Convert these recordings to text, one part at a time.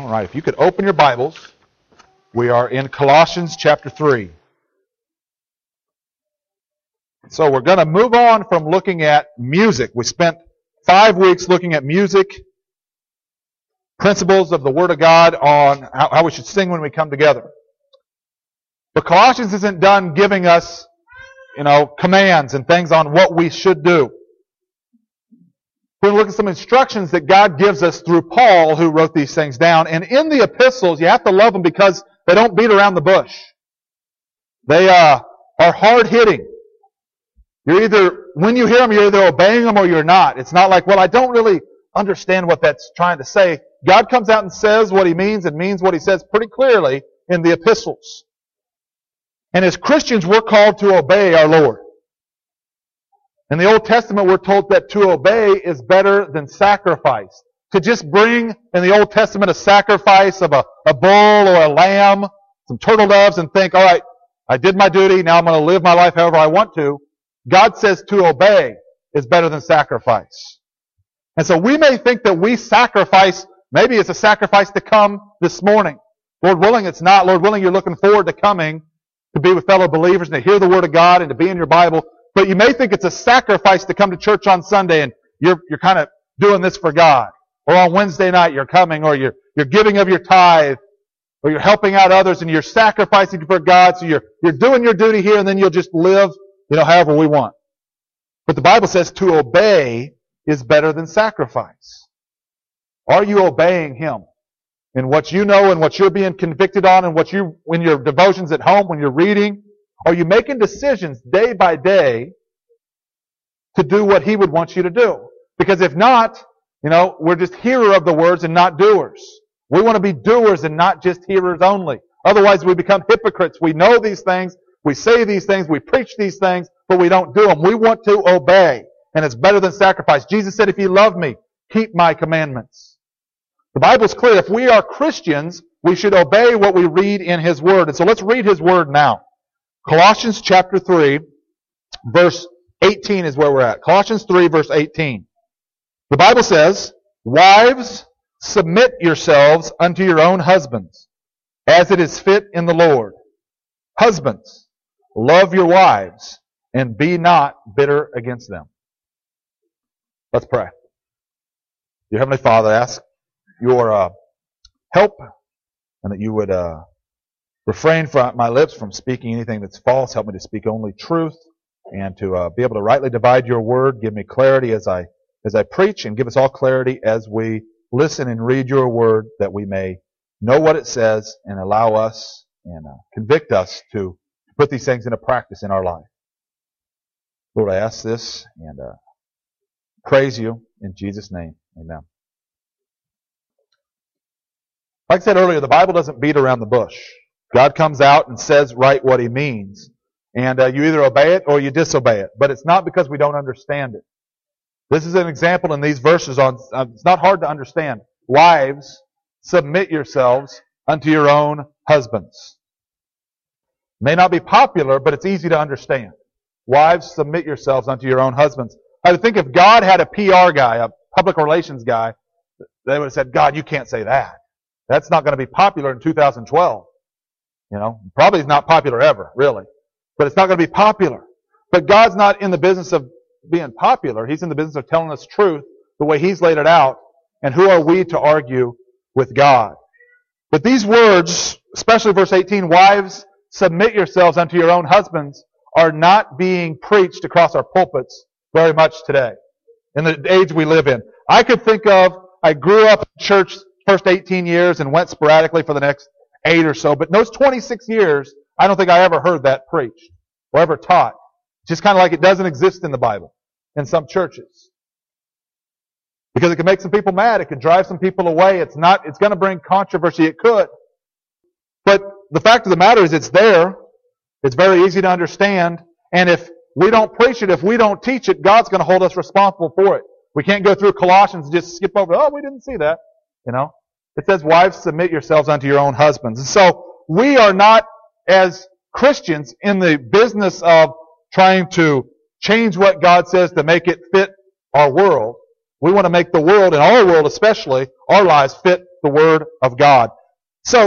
All right, if you could open your Bibles, we are in Colossians chapter 3. So we're going to move on from looking at music. We spent 5 weeks looking at music, principles of the Word of God on how we should sing when we come together. But Colossians isn't done giving us, commands and things on what we should do. We're going to look at some instructions that God gives us through Paul, who wrote these things down. And in the epistles, you have to love them because they don't beat around the bush. They are hard-hitting. You're either, when you hear them, you're either obeying them or you're not. It's not like, well, I don't really understand what that's trying to say. God comes out and says what He means and means what He says pretty clearly in the epistles. And as Christians, we're called to obey our Lord. In the Old Testament, we're told that to obey is better than sacrifice. To just bring, in the Old Testament, a sacrifice of a bull or a lamb, some turtle doves, and think, all right, I did my duty, now I'm going to live my life however I want to. God says to obey is better than sacrifice. And so we may think that we sacrifice, maybe it's a sacrifice to come this morning. Lord willing, it's not. Lord willing, you're looking forward to coming to be with fellow believers and to hear the Word of God and to be in your Bible. But you may think it's a sacrifice to come to church on Sunday and you're kind of doing this for God. Or on Wednesday night you're coming, or you're giving of your tithe, or you're helping out others and you're sacrificing for God, so you're doing your duty here and then you'll just live, however we want. But the Bible says to obey is better than sacrifice. Are you obeying Him in what you know and what you're being convicted on and when your devotions at home, when you're reading? Are you making decisions day by day to do what He would want you to do? Because if not, we're just hearers of the words and not doers. We want to be doers and not just hearers only. Otherwise we become hypocrites. We know these things, we say these things, we preach these things, but we don't do them. We want to obey, and it's better than sacrifice. Jesus said, if you love me, keep my commandments. The Bible's clear. If we are Christians, we should obey what we read in His Word. And so let's read His Word now. Colossians chapter 3, verse 18 is where we're at. Colossians 3, verse 18. The Bible says, wives, submit yourselves unto your own husbands, as it is fit in the Lord. Husbands, love your wives, and be not bitter against them. Let's pray. Dear Heavenly Father, I ask your help, and that you would refrain from my lips from speaking anything that's false. Help me to speak only truth, and to be able to rightly divide your word. Give me clarity as I preach, and give us all clarity as we listen and read your word, that we may know what it says and allow us and convict us to put these things into practice in our life. Lord, I ask this and praise you in Jesus' name. Amen. Like I said earlier, the Bible doesn't beat around the bush. God comes out and says right what He means. And you either obey it or you disobey it. But it's not because we don't understand it. This is an example in these verses on, it's not hard to understand. Wives, submit yourselves unto your own husbands. May not be popular, but it's easy to understand. Wives, submit yourselves unto your own husbands. I would think if God had a PR guy, a public relations guy, they would have said, God, you can't say that. That's not going to be popular in 2012. Probably not popular ever, really. But it's not going to be popular. But God's not in the business of being popular. He's in the business of telling us truth the way He's laid it out. And who are we to argue with God? But these words, especially verse 18, wives, submit yourselves unto your own husbands, are not being preached across our pulpits very much today, in the age we live in. I grew up in church first 18 years and went sporadically for the next 8 or so. But in those 26 years, I don't think I ever heard that preached or ever taught. Just kind of like it doesn't exist in the Bible in some churches. Because it can make some people mad. It can drive some people away. It's going to bring controversy. It could. But the fact of the matter is it's there. It's very easy to understand. And if we don't preach it, if we don't teach it, God's going to hold us responsible for it. We can't go through Colossians and just skip over, we didn't see that. It says, wives, submit yourselves unto your own husbands. And so we are not, as Christians, in the business of trying to change what God says to make it fit our world. We want to make the world, and our world especially, our lives fit the Word of God. So,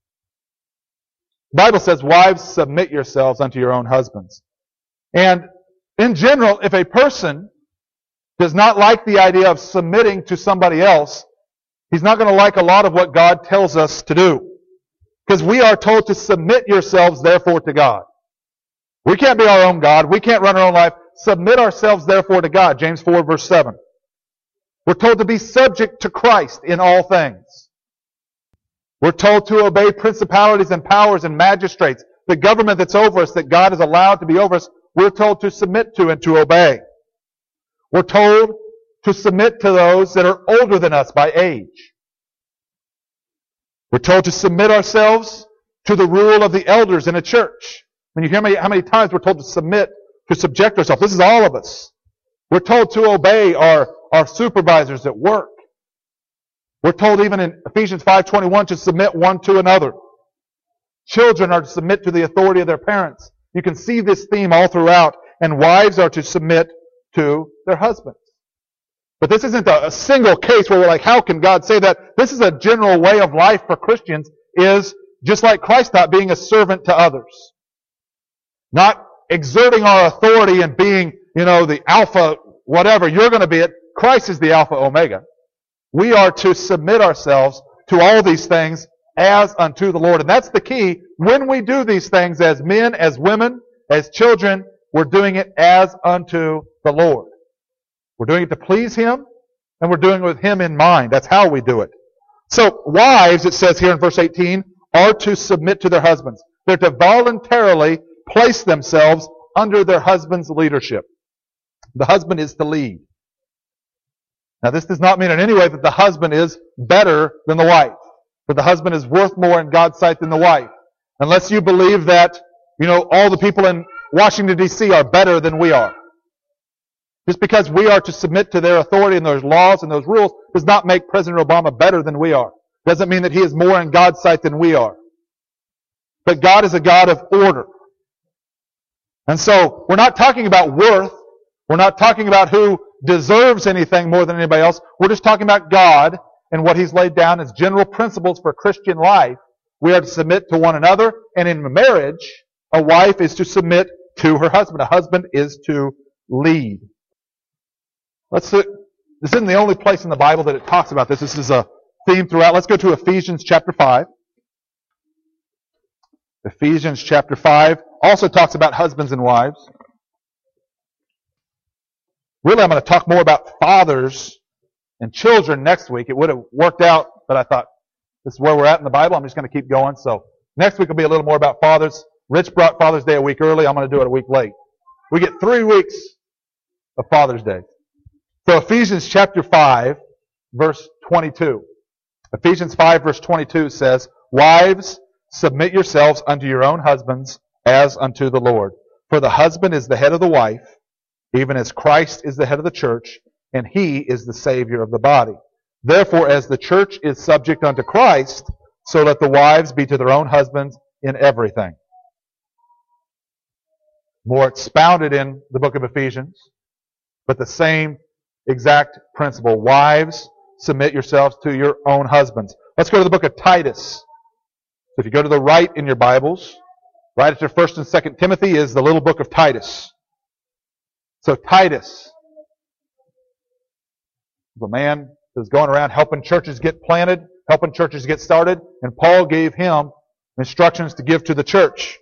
the Bible says, wives, submit yourselves unto your own husbands. And in general, if a person does not like the idea of submitting to somebody else, he's not going to like a lot of what God tells us to do. Because we are told to submit yourselves, therefore, to God. We can't be our own God. We can't run our own life. Submit ourselves, therefore, to God. James 4, verse 7. We're told to be subject to Christ in all things. We're told to obey principalities and powers and magistrates. The government that's over us, that God has allowed to be over us, we're told to submit to and to obey. We're told to submit to those that are older than us by age. We're told to submit ourselves to the rule of the elders in a church. When you hear how many times we're told to submit, to subject ourselves. This is all of us. We're told to obey our supervisors at work. We're told even in Ephesians 5:21 to submit one to another. Children are to submit to the authority of their parents. You can see this theme all throughout. And wives are to submit to their husbands. But this isn't a single case where we're like, how can God say that? This is a general way of life for Christians, is just like Christ taught, being a servant to others. Not exerting our authority and being, the alpha, whatever. You're going to be it. Christ is the alpha omega. We are to submit ourselves to all these things as unto the Lord. And that's the key. When we do these things as men, as women, as children, we're doing it as unto the Lord. We're doing it to please Him, and we're doing it with Him in mind. That's how we do it. So, wives, it says here in verse 18, are to submit to their husbands. They're to voluntarily place themselves under their husband's leadership. The husband is to lead. Now, this does not mean in any way that the husband is better than the wife, that the husband is worth more in God's sight than the wife. Unless you believe that, all the people in Washington, D.C. are better than we are. Just because we are to submit to their authority and those laws and those rules does not make President Obama better than we are. Doesn't mean that he is more in God's sight than we are. But God is a God of order. And so, we're not talking about worth. We're not talking about who deserves anything more than anybody else. We're just talking about God and what He's laid down as general principles for Christian life. We are to submit to one another. And in marriage, a wife is to submit to her husband. A husband is to lead. This isn't the only place in the Bible that it talks about this. This is a theme throughout. Let's go to Ephesians chapter 5. Ephesians chapter 5 also talks about husbands and wives. Really, I'm going to talk more about fathers and children next week. It would have worked out, but I thought this is where we're at in the Bible. I'm just going to keep going. So next week will be a little more about fathers. Rich brought Father's Day a week early. I'm going to do it a week late. We get 3 weeks of Father's Day. So Ephesians chapter 5, verse 22. Ephesians 5, verse 22 says, wives, submit yourselves unto your own husbands as unto the Lord. For the husband is the head of the wife, even as Christ is the head of the church, and He is the Savior of the body. Therefore, as the church is subject unto Christ, so let the wives be to their own husbands in everything. More expounded in the book of Ephesians, but the same exact principle. Wives, submit yourselves to your own husbands. Let's go to the book of Titus. So if you go to the right in your Bibles, right after 1 and 2 Timothy is the little book of Titus. So Titus, the man who's going around helping churches get planted, helping churches get started, and Paul gave him instructions to give to the church.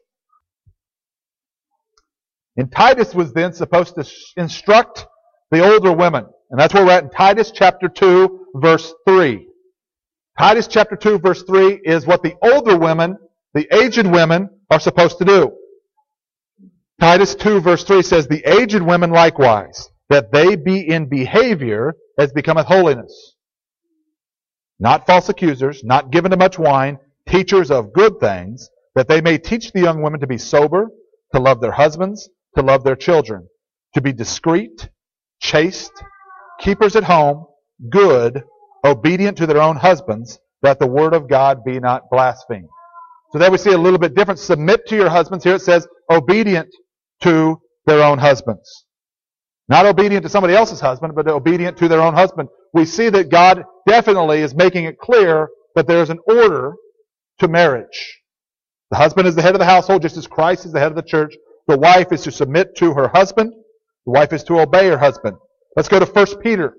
And Titus was then supposed to instruct the older women. And that's where we're at in Titus chapter 2, verse 3. Titus chapter 2, verse 3 is what the older women, the aged women, are supposed to do. Titus 2, verse 3 says, the aged women likewise, that they be in behavior as becometh holiness. Not false accusers, not given to much wine, teachers of good things, that they may teach the young women to be sober, to love their husbands, to love their children, to be discreet, chaste, keepers at home, good, obedient to their own husbands, that the word of God be not blasphemed. So there we see a little bit different. Submit to your husbands. Here it says obedient to their own husbands. Not obedient to somebody else's husband, but obedient to their own husband. We see that God definitely is making it clear but there is an order to marriage. The husband is the head of the household, just as Christ is the head of the church. The wife is to submit to her husband. The wife is to obey her husband. Let's go to 1 Peter.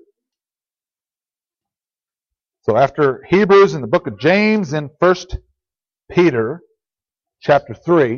So after Hebrews and the book of James, in 1 Peter chapter 3.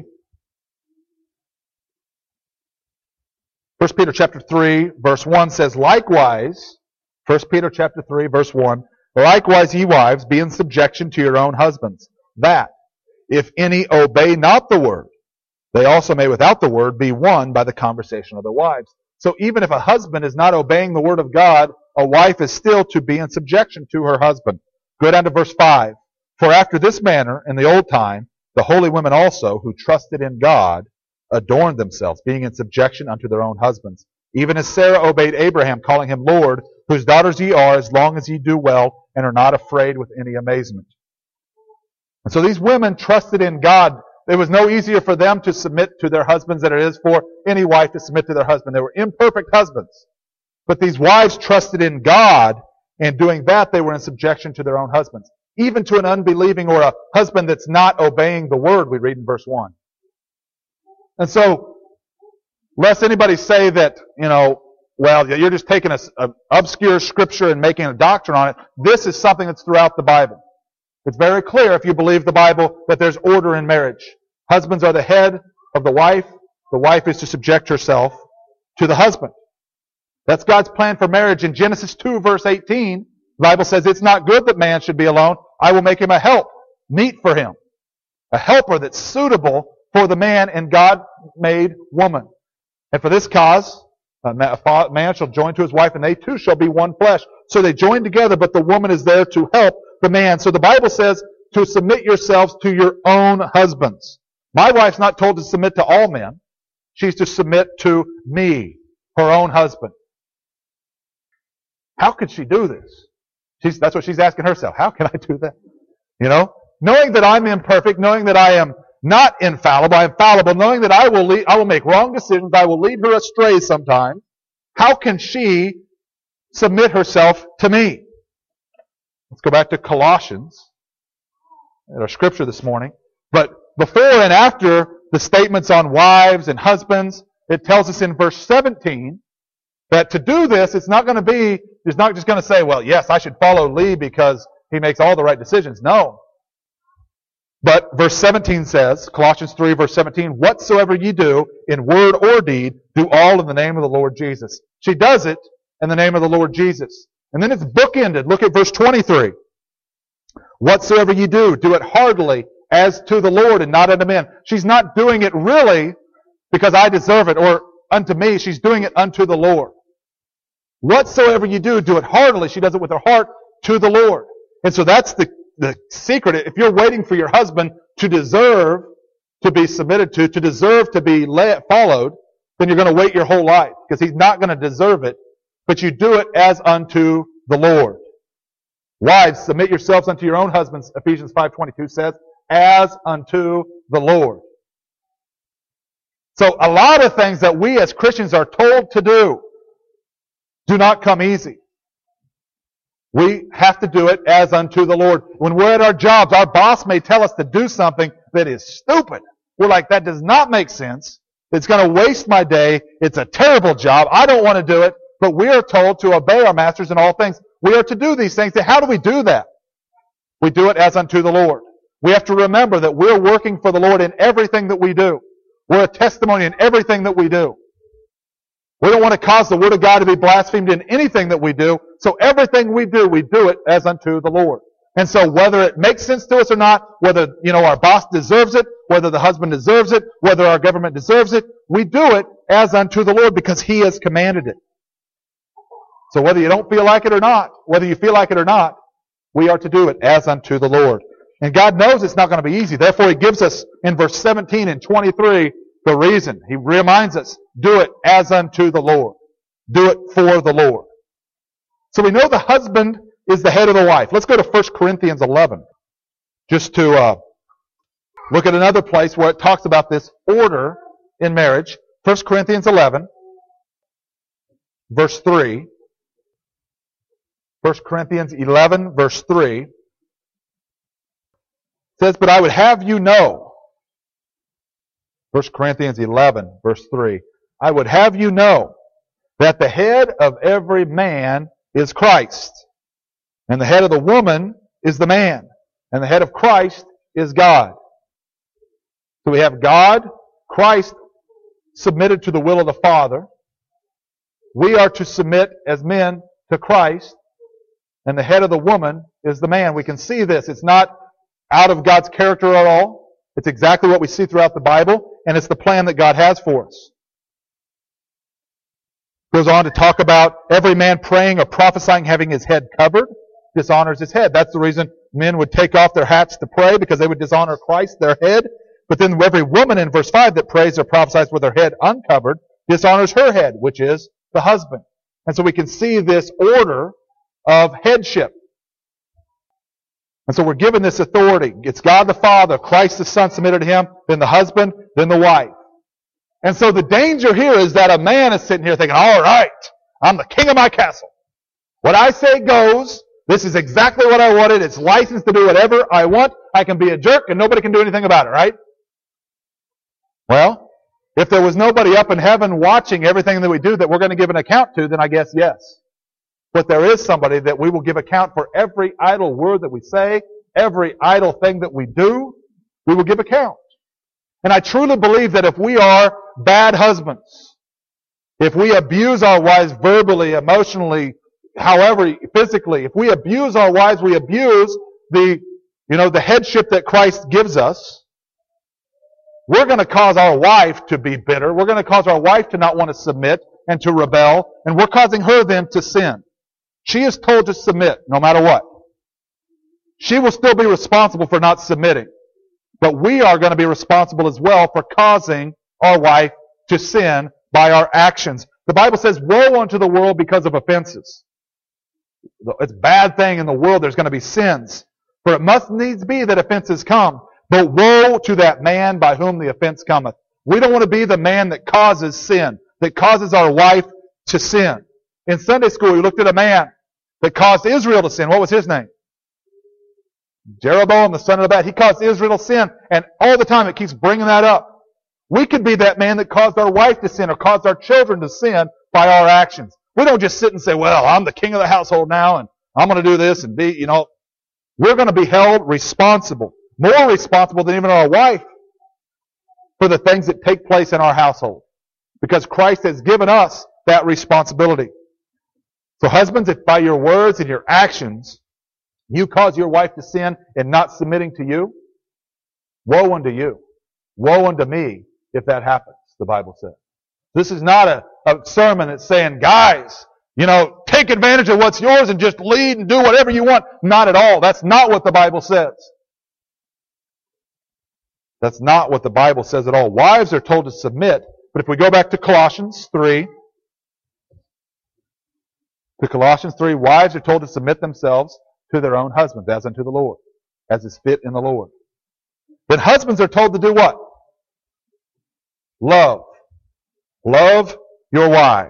1 Peter chapter 3, verse 1 says, likewise, 1 Peter chapter 3, verse 1, likewise, ye wives, be in subjection to your own husbands, that, if any obey not the word, they also may without the word be won by the conversation of their wives. So even if a husband is not obeying the word of God, a wife is still to be in subjection to her husband. Go down to verse 5. For after this manner, in the old time, the holy women also, who trusted in God, adorned themselves, being in subjection unto their own husbands. Even as Sarah obeyed Abraham, calling him Lord, whose daughters ye are, as long as ye do well, and are not afraid with any amazement. And so these women trusted in God. It was no easier for them to submit to their husbands than it is for any wife to submit to their husband. They were imperfect husbands. But these wives trusted in God, and doing that, they were in subjection to their own husbands. Even to an unbelieving or a husband that's not obeying the word, we read in verse 1. And so, lest anybody say that, well, you're just taking an obscure scripture and making a doctrine on it, this is something that's throughout the Bible. It's very clear, if you believe the Bible, that there's order in marriage. Husbands are the head of the wife. The wife is to subject herself to the husband. That's God's plan for marriage. In Genesis 2, verse 18, the Bible says, it's not good that man should be alone. I will make him a help, meet for him. A helper that's suitable for the man, and God made woman. And for this cause, a man shall join to his wife, and they two shall be one flesh. So they join together, but the woman is there to help the man. So the Bible says to submit yourselves to your own husbands. My wife's not told to submit to all men. She's to submit to me, her own husband. How could she do this? That's what she's asking herself. How can I do that? Knowing that I'm imperfect, knowing that I am not infallible, I am fallible, knowing that I will make wrong decisions, I will lead her astray sometimes. How can she submit herself to me? Let's go back to Colossians, in our scripture this morning. But before and after the statements on wives and husbands, it tells us in verse 17 that to do this, it's not just going to say, well, yes, I should follow Lee because he makes all the right decisions. No. But verse 17 says, Colossians 3, verse 17, whatsoever ye do, in word or deed, do all in the name of the Lord Jesus. She does it in the name of the Lord Jesus. And then it's bookended. Look at verse 23. Whatsoever ye do, do it heartily as to the Lord and not unto men. She's not doing it really because I deserve it or unto me. She's doing it unto the Lord. Whatsoever you do, do it heartily. She does it with her heart to the Lord. And so that's the secret. If you're waiting for your husband to deserve to be submitted to deserve to be followed, then you're going to wait your whole life because he's not going to deserve it. But you do it as unto the Lord. Wives, submit yourselves unto your own husbands, Ephesians 5:22 says, as unto the Lord. So a lot of things that we as Christians are told to do not come easy. We have to do it as unto the Lord. When we're at our jobs, our boss may tell us to do something that is stupid. We're like, that does not make sense. It's going to waste my day. It's a terrible job. I don't want to do it. But we are told to obey our masters in all things. We are to do these things. How do we do that? We do it as unto the Lord. We have to remember that we're working for the Lord in everything that we do. We're a testimony in everything that we do. We don't want to cause the Word of God to be blasphemed in anything that we do. So everything we do it as unto the Lord. And so whether it makes sense to us or not, whether, our boss deserves it, whether the husband deserves it, whether our government deserves it, we do it as unto the Lord because He has commanded it. So whether you don't feel like it or not, whether you feel like it or not, we are to do it as unto the Lord. And God knows it's not going to be easy. Therefore, He gives us in verse 17 and 23 the reason. He reminds us, do it as unto the Lord. Do it for the Lord. So we know the husband is the head of the wife. Let's go to 1 Corinthians 11. Just to look at another place where it talks about this order in marriage. 1 Corinthians 11, verse 3. 1 Corinthians 11, verse 3. says, but I would have you know, 1 Corinthians 11, verse 3, I would have you know that the head of every man is Christ, and the head of the woman is the man, and the head of Christ is God. So we have God, Christ submitted to the will of the Father. We are to submit as men to Christ, and the head of the woman is the man. We can see this. It's not out of God's character at all. It's exactly what we see throughout the Bible, and it's the plan that God has for us. Goes on to talk about every man praying or prophesying having his head covered dishonors his head. That's the reason men would take off their hats to pray, because they would dishonor Christ, their head. But then every woman in verse 5 that prays or prophesies with her head uncovered dishonors her head, which is the husband. And so we can see this order of headship. And so we're given this authority. It's God the Father, Christ the Son submitted to Him, then the husband, then the wife. And so the danger here is that a man is sitting here thinking, all right, I'm the king of my castle. What I say goes. This is exactly what I wanted. It's licensed to do whatever I want. I can be a jerk and nobody can do anything about it, right? Well, if there was nobody up in heaven watching everything that we do that we're going to give an account to, then I guess yes. But there is somebody that we will give account for every idle word that we say, every idle thing that we do, we will give account. And I truly believe that if we are bad husbands, if we abuse our wives verbally, emotionally, however, physically, if we abuse our wives, we abuse the headship that Christ gives us, we're going to cause our wife to be bitter. We're going to cause our wife to not want to submit and to rebel. And we're causing her then to sin. She is told to submit no matter what. She will still be responsible for not submitting. But we are going to be responsible as well for causing our wife to sin by our actions. The Bible says, woe unto the world because of offenses. It's a bad thing in the world. There's going to be sins. For it must needs be that offenses come. But woe to that man by whom the offense cometh. We don't want to be the man that causes sin, that causes our wife to sin. In Sunday school, we looked at a man that caused Israel to sin. What was his name? Jeroboam, the son of Nebat. He caused Israel to sin. And all the time it keeps bringing that up. We could be that man that caused our wife to sin or caused our children to sin by our actions. We don't just sit and say, well, I'm the king of the household now and I'm going to do this and be, we're going to be held responsible. More responsible than even our wife for the things that take place in our household. Because Christ has given us that responsibility. So husbands, if by your words and your actions you cause your wife to sin and not submitting to you, woe unto you. Woe unto me if that happens, the Bible says. This is not a sermon that's saying, guys, take advantage of what's yours and just lead and do whatever you want. Not at all. That's not what the Bible says. That's not what the Bible says at all. Wives are told to submit. But if we go back to Colossians 3, wives are told to submit themselves to their own husbands as unto the Lord, as is fit in the Lord. Then husbands are told to do what? Love. Love your wives.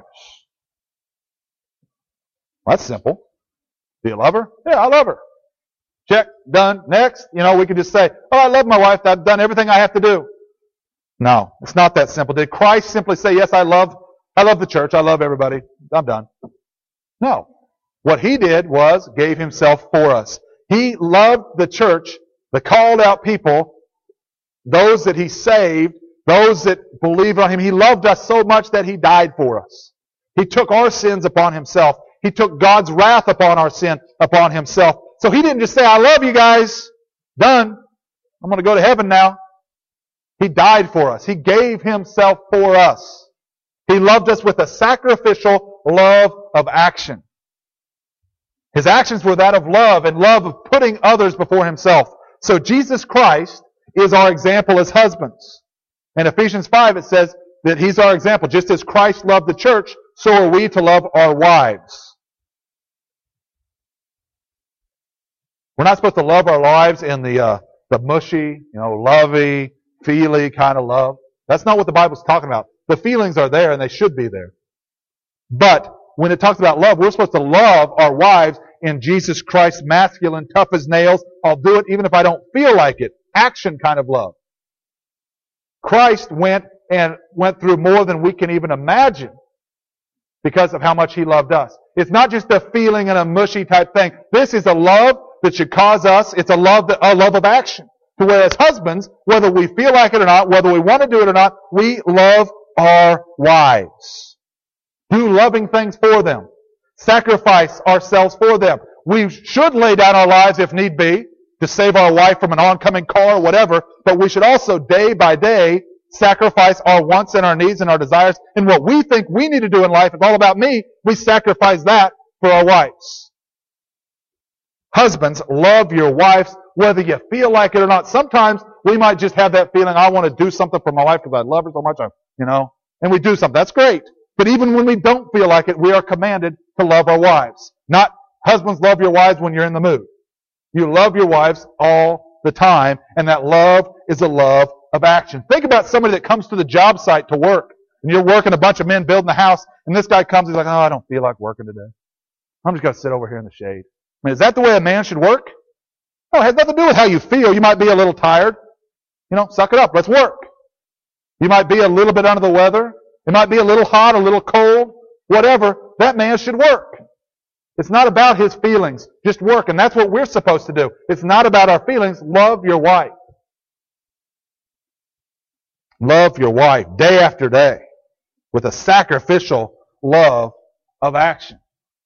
Well, that's simple. Do you love her? Yeah, I love her. Check, done, next. We could just say, oh, I love my wife. I've done everything I have to do. No, it's not that simple. Did Christ simply say, yes, I love the church. I love everybody. I'm done. No. What He did was gave Himself for us. He loved the church, the called out people, those that He saved, those that believed on Him. He loved us so much that He died for us. He took our sins upon Himself. He took God's wrath upon our sin upon Himself. So He didn't just say, I love you guys. Done. I'm going to go to heaven now. He died for us. He gave Himself for us. He loved us with a sacrificial love of action. His actions were that of love and love of putting others before Himself. So Jesus Christ is our example as husbands. In Ephesians 5 it says that He's our example. Just as Christ loved the church, so are we to love our wives. We're not supposed to love our wives in the mushy, lovey, feely kind of love. That's not what the Bible's talking about. The feelings are there and they should be there. But when it talks about love, we're supposed to love our wives in Jesus Christ, masculine, tough as nails. I'll do it even if I don't feel like it action kind of love. Christ went through more than we can even imagine because of how much He loved us. It's not just a feeling and a mushy type thing. This is a love that should cause us, it's a love of action. To where as husbands, whether we feel like it or not, whether we want to do it or not, we love our wives. Do loving things for them. Sacrifice ourselves for them. We should lay down our lives if need be to save our wife from an oncoming car or whatever, but we should also day by day sacrifice our wants and our needs and our desires. And what we think we need to do in life, it's all about me, we sacrifice that for our wives. Husbands, love your wives whether you feel like it or not. Sometimes we might just have that feeling, I want to do something for my wife because I love her so much, and we do something. That's great. But even when we don't feel like it, we are commanded to love our wives. Not husbands, love your wives when you're in the mood. You love your wives all the time, and that love is a love of action. Think about somebody that comes to the job site to work, and you're working a bunch of men building the house, and this guy comes, he's like, I don't feel like working today. I'm just going to sit over here in the shade. I mean, is that the way a man should work? No, it has nothing to do with how you feel. You might be a little tired. Suck it up. Let's work. You might be a little bit under the weather. It might be a little hot, a little cold, whatever. That man should work. It's not about his feelings. Just work. And that's what we're supposed to do. It's not about our feelings. Love your wife. Love your wife day after day with a sacrificial love of action.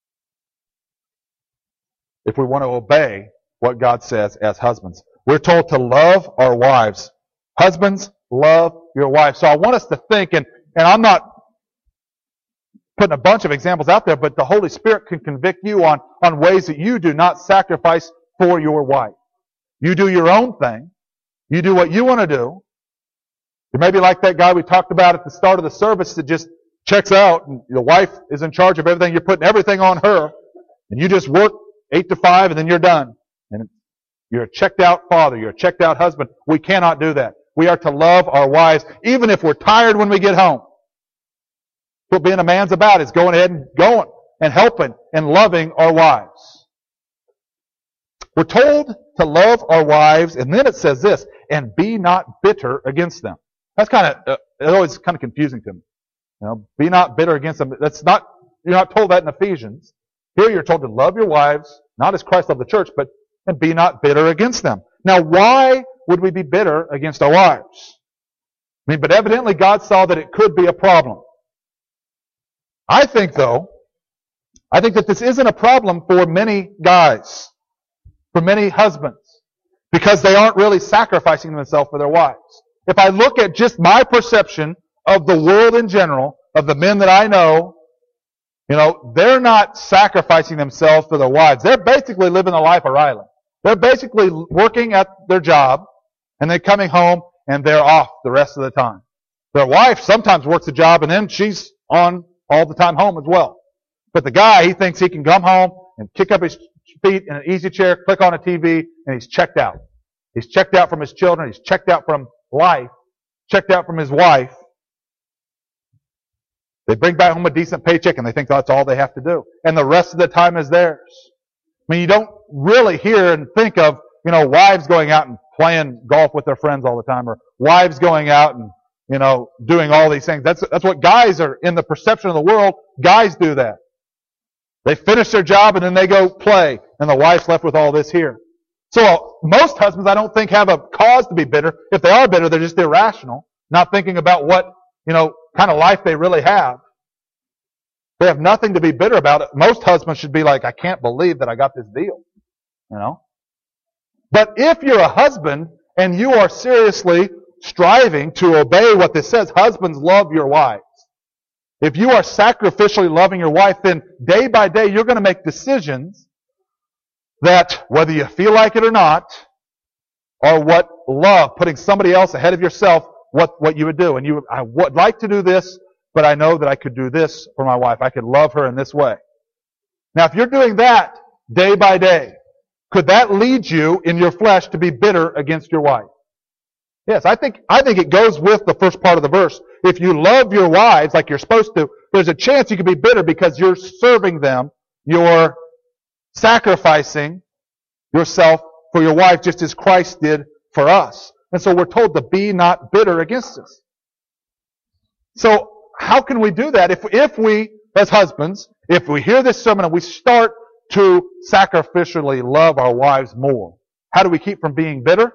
If we want to obey what God says as husbands. We're told to love our wives. Husbands, love your wife. So I want us to think, and I'm not putting a bunch of examples out there, but the Holy Spirit can convict you on ways that you do not sacrifice for your wife. You do your own thing. You do what you want to do. You may be like that guy we talked about at the start of the service that just checks out, and your wife is in charge of everything. You're putting everything on her, and you just work 8 to 5, and then you're done. And you're a checked out father. You're a checked out husband. We cannot do that. We are to love our wives, even if we're tired when we get home. What being a man's about is going ahead and going and helping and loving our wives. We're told to love our wives, and then it says this, and be not bitter against them. That's it's always kind of confusing to me. Be not bitter against them. You're not told that in Ephesians. Here you're told to love your wives, not as Christ loved the church, and be not bitter against them. Now, why would we be bitter against our wives? But evidently God saw that it could be a problem. I think that this isn't a problem for many guys, for many husbands, because they aren't really sacrificing themselves for their wives. If I look at just my perception of the world in general, of the men that I know, they're not sacrificing themselves for their wives. They're basically living the life of Riley. They're basically working at their job, and they're coming home, and they're off the rest of the time. Their wife sometimes works a job, and then she's on all the time home as well. But the guy, he thinks he can come home and kick up his feet in an easy chair, click on a TV, and he's checked out. He's checked out from his children. He's checked out from life. Checked out from his wife. They bring back home a decent paycheck, and they think that's all they have to do. And the rest of the time is theirs. You don't really hear and think of, wives going out and playing golf with their friends all the time, or wives going out and, doing all these things. That's what guys are, in the perception of the world, guys do that. They finish their job and then they go play, and the wife's left with all this here. So most husbands, I don't think, have a cause to be bitter. If they are bitter, they're just irrational, not thinking about what, kind of life they really have. They have nothing to be bitter about. Most husbands should be like, I can't believe that I got this deal. But if you're a husband and you are seriously striving to obey what this says, husbands, love your wives. If you are sacrificially loving your wife, then day by day you're going to make decisions that, whether you feel like it or not, are what love, putting somebody else ahead of yourself, what you would do. And I would like to do this, but I know that I could do this for my wife. I could love her in this way. Now, if you're doing that day by day, could that lead you in your flesh to be bitter against your wife? Yes, I think it goes with the first part of the verse. If you love your wives like you're supposed to, there's a chance you could be bitter because you're serving them. You're sacrificing yourself for your wife just as Christ did for us. And so we're told to be not bitter against us. So how can we do that? If we, as husbands, if we hear this sermon and we start to sacrificially love our wives more, how do we keep from being bitter?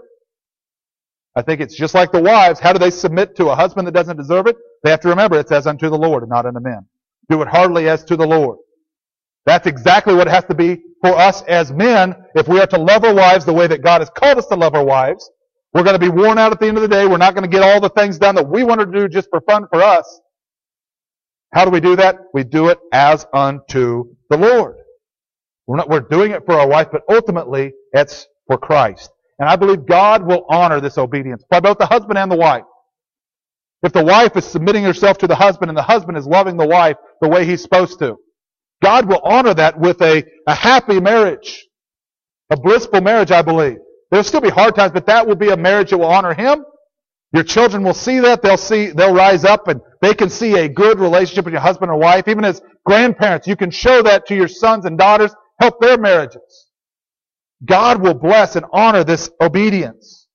I think it's just like the wives. How do they submit to a husband that doesn't deserve it? They have to remember it's as unto the Lord and not unto men. Do it heartily as to the Lord. That's exactly what it has to be for us as men. If we are to love our wives the way that God has called us to love our wives, we're going to be worn out at the end of the day. We're not going to get all the things done that we want to do just for fun for us. How do we do that? We do it as unto the Lord. We're doing it for our wife, but ultimately it's for Christ. And I believe God will honor this obedience by both the husband and the wife. If the wife is submitting herself to the husband and the husband is loving the wife the way he's supposed to, God will honor that with a happy marriage, a blissful marriage, I believe. There'll still be hard times, but that will be a marriage that will honor Him. Your children will see that. They'll rise up and they can see a good relationship with your husband or wife. Even as grandparents, you can show that to your sons and daughters, help their marriages. God will bless and honor this obedience.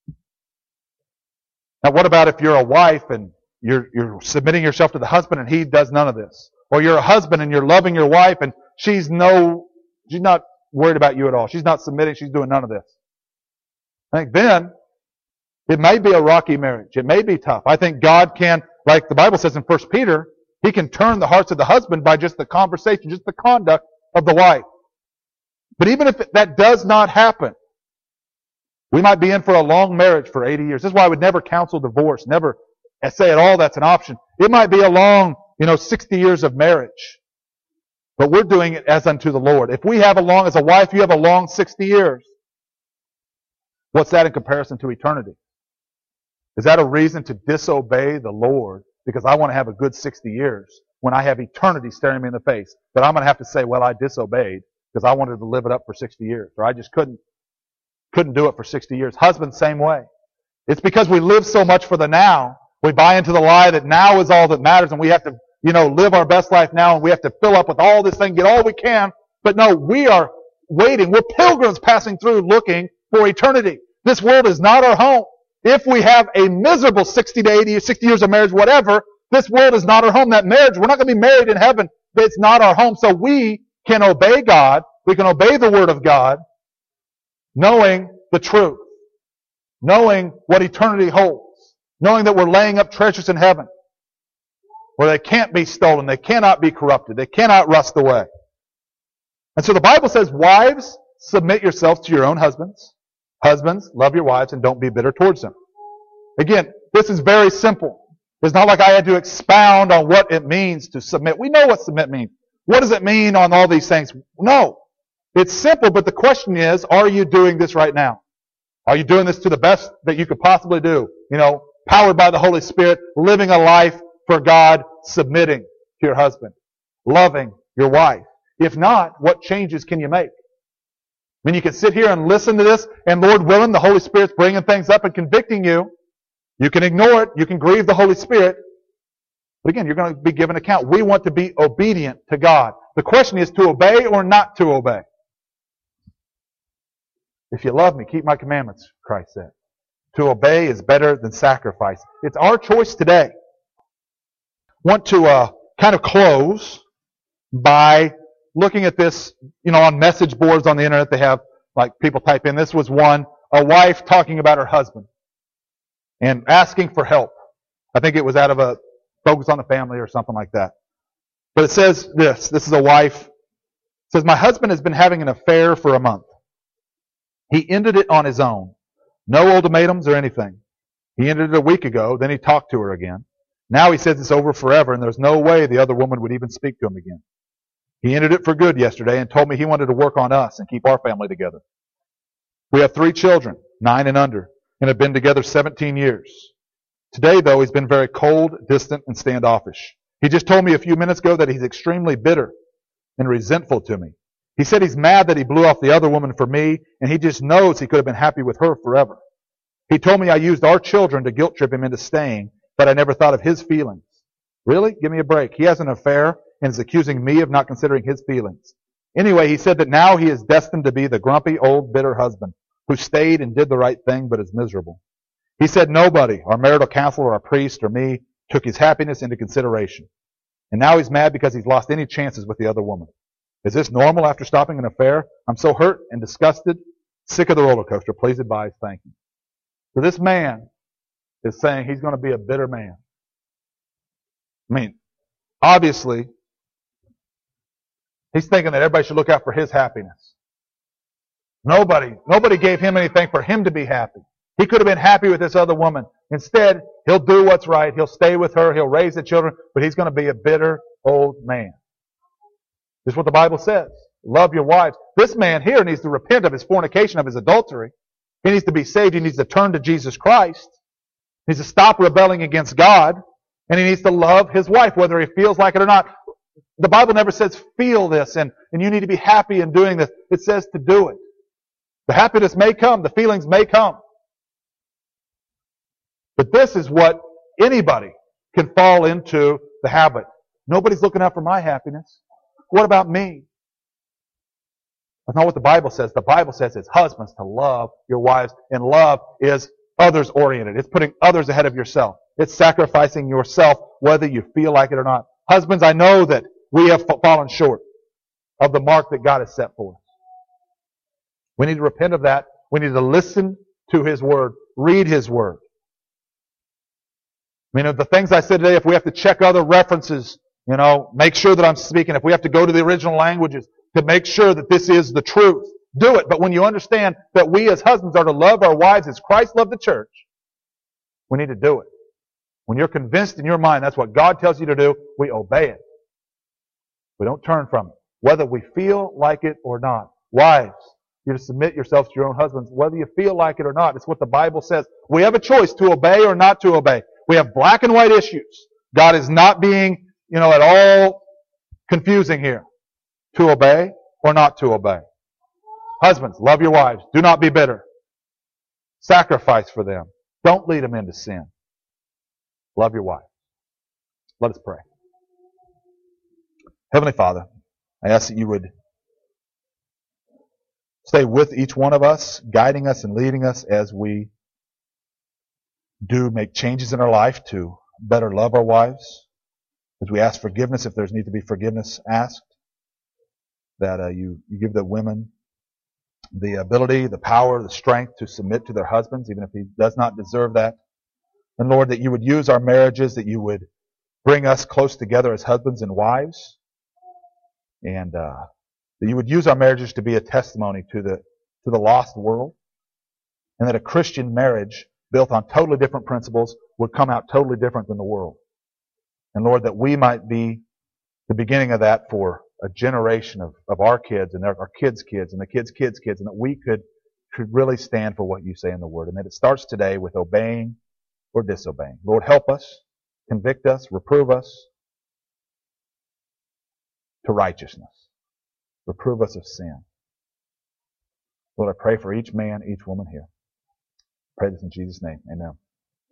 Now, what about if you're a wife and you're submitting yourself to the husband and he does none of this? Or you're a husband and you're loving your wife and she's not worried about you at all. She's not submitting. She's doing none of this. I think then it may be a rocky marriage. It may be tough. I think God can, like the Bible says in 1 Peter, He can turn the hearts of the husband by just the conversation, just the conduct of the wife. But even if that does not happen, we might be in for a long marriage for 80 years. This is why I would never counsel divorce, never say at all that's an option. It might be a long, 60 years of marriage. But we're doing it as unto the Lord. If we have as a wife, you have a long 60 years. What's that in comparison to eternity? Is that a reason to disobey the Lord because I want to have a good 60 years when I have eternity staring me in the face? But I'm going to have to say, well, I disobeyed because I wanted to live it up for 60 years. Or I just couldn't do it for 60 years. Husbands, same way. It's because we live so much for the now. We buy into the lie that now is all that matters and we have to, live our best life now and we have to fill up with all this thing, get all we can. But no, we are waiting. We're pilgrims passing through looking for eternity. This world is not our home. If we have a miserable 60 to 80 or 60 years of marriage, whatever, this world is not our home. That marriage, we're not going to be married in heaven, but it's not our home. So we can obey God. We can obey the Word of God, knowing the truth, knowing what eternity holds, knowing that we're laying up treasures in heaven where they can't be stolen, they cannot be corrupted, they cannot rust away. And so the Bible says, wives, submit yourselves to your own husbands. Husbands, love your wives and don't be bitter towards them. Again, this is very simple. It's not like I had to expound on what it means to submit. We know what submit means. What does it mean on all these things? No. It's simple, but the question is, are you doing this right now? Are you doing this to the best that you could possibly do? Powered by the Holy Spirit, living a life for God, submitting to your husband, loving your wife. If not, what changes can you make? I mean, you can sit here and listen to this, and Lord willing, the Holy Spirit's bringing things up and convicting you. You can ignore it. You can grieve the Holy Spirit. But again, you're going to be given account. We want to be obedient to God. The question is to obey or not to obey. If you love me, keep my commandments, Christ said. To obey is better than sacrifice. It's our choice today. I want to kind of close by looking at this, on message boards on the internet. They have, people type in. This was one, a wife talking about her husband and asking for help. I think it was out of a Focus on the Family or something like that. But it says this is a wife. It says, my husband has been having an affair for a month. He ended it on his own. No ultimatums or anything. He ended it a week ago, then he talked to her again. Now he says it's over forever and there's no way the other woman would even speak to him again. He ended it for good yesterday and told me he wanted to work on us and keep our family together. We have 3 children, 9 and under, and have been together 17 years. Today, though, he's been very cold, distant, and standoffish. He just told me a few minutes ago that he's extremely bitter and resentful to me. He said he's mad that he blew off the other woman for me, and he just knows he could have been happy with her forever. He told me I used our children to guilt trip him into staying, but I never thought of his feelings. Really? Give me a break. He has an affair and is accusing me of not considering his feelings. Anyway, he said that now he is destined to be the grumpy, old, bitter husband who stayed and did the right thing but is miserable. He said nobody, our marital counselor, our priest, or me, took his happiness into consideration. And now he's mad because he's lost any chances with the other woman. Is this normal after stopping an affair? I'm so hurt and disgusted, sick of the roller coaster. Please advise. Thank you. So this man is saying he's going to be a bitter man. I mean, obviously, he's thinking that everybody should look out for his happiness. Nobody gave him anything for him to be happy. He could have been happy with this other woman. Instead, he'll do what's right. He'll stay with her. He'll raise the children. But he's going to be a bitter old man. This is what the Bible says. Love your wives. This man here needs to repent of his fornication, of his adultery. He needs to be saved. He needs to turn to Jesus Christ. He needs to stop rebelling against God. And he needs to love his wife, whether he feels like it or not. The Bible never says feel this and you need to be happy in doing this. It says to do it. The happiness may come. The feelings may come. But this is what anybody can fall into the habit. Nobody's looking out for my happiness. What about me? That's not what the Bible says. The Bible says it's husbands to love your wives. And love is others oriented. It's putting others ahead of yourself. It's sacrificing yourself whether you feel like it or not. Husbands, I know that we have fallen short of the mark that God has set for us. We need to repent of that. We need to listen to His Word. Read His Word. I mean, of the things I said today, if we have to check other references, make sure that I'm speaking. If we have to go to the original languages to make sure that this is the truth, do it. But when you understand that we as husbands are to love our wives as Christ loved the church, we need to do it. When you're convinced in your mind that's what God tells you to do, we obey it. We don't turn from it, whether we feel like it or not. Wives, you're to submit yourselves to your own husbands, whether you feel like it or not. It's what the Bible says. We have a choice to obey or not to obey. We have black and white issues. God is not being, at all confusing here. To obey or not to obey. Husbands, love your wives. Do not be bitter. Sacrifice for them. Don't lead them into sin. Love your wife. Let us pray. Heavenly Father, I ask that you would stay with each one of us, guiding us and leading us as we do make changes in our life to better love our wives, as we ask forgiveness if there's need to be forgiveness asked, that you give the women the ability, the power, the strength to submit to their husbands, even if he does not deserve that. And Lord, that you would use our marriages, that you would bring us close together as husbands and wives, and that you would use our marriages to be a testimony to the lost world, and that a Christian marriage built on totally different principles would come out totally different than the world. And Lord, that we might be the beginning of that for a generation of our kids and our kids' kids and the kids' kids' kids, and that we could really stand for what you say in the Word. And that it starts today with obeying or disobeying. Lord, help us, convict us, reprove us to righteousness. Reprove us of sin. Lord, I pray for each man, each woman here. I pray this in Jesus' name. Amen.